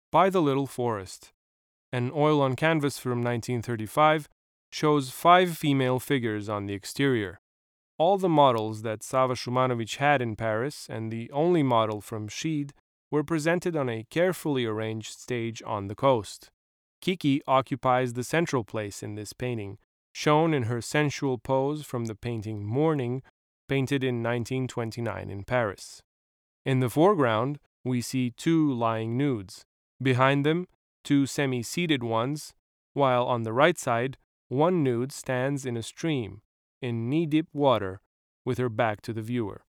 By the Little Forest. An oil on canvas from 1935 shows 5 female figures on the exterior. All the models that Sava Shumanovic had in Paris and the only model from Sheed were presented on a carefully arranged stage on the coast. Kiki occupies the central place in this painting, shown in her sensual pose from the painting Morning, painted in 1929 in Paris. In the foreground, we see 2 lying nudes. Behind them, 2 semi-seated ones, while on the right side, 1 nude stands in a stream, in knee-deep water, with her back to the viewer.